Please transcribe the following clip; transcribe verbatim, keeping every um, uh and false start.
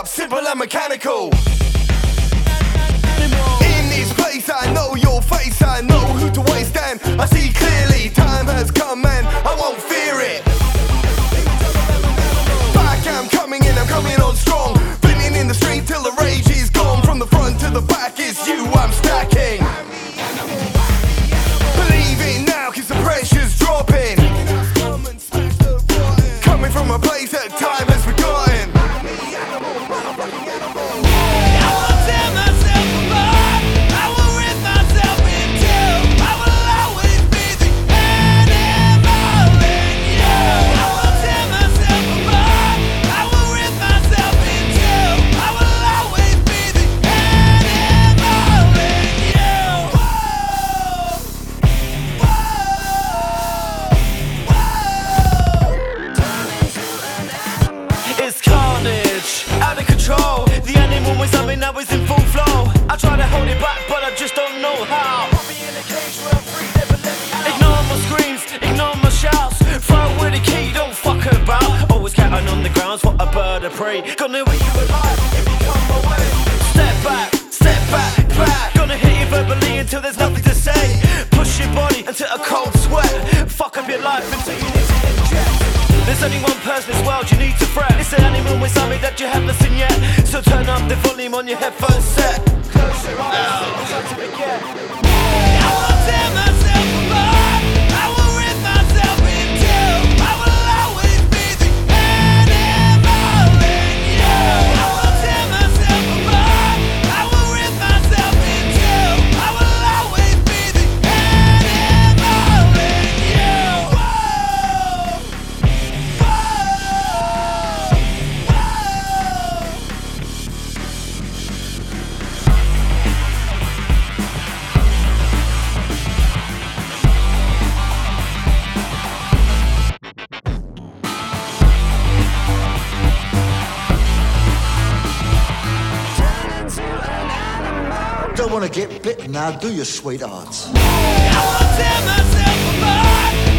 up, simple and mechanical. In this place I know your face, I know who to waste, and I see clearly time has come and I won't fear it. Back I'm coming in, I'm coming on strong, bleeding in the street till the rage is gone. From the front to the back, it's you I'm stacking. Believe it now, cause the pressure's dropping. Coming from a place that time has forgotten. The animal was something that was in full flow. I try to hold it back, but I just don't know how. Ignore my screams, ignore my shouts. Throw with the key, don't fuck about. Always counting on the grounds for a bird of prey. Gonna hit you alive if you come my way. Step back, step back, back. Gonna hit you verbally until there's nothing to say. Push your body into a cold sweat. Fuck up your life until you need to inject. There's only one person in this world you need to fret. It's an animal with something that you haven't seen yet. So turn up the volume on your headphones set. Close your eyes, I'm trying to forget. I will tear myself apart, I will rip myself in two. I will always be the animal in you. I will tear myself apart, I will rip myself in two. I will always be the animal in you. Don't want to get bitten now, do you, sweethearts? I will tear myself apart.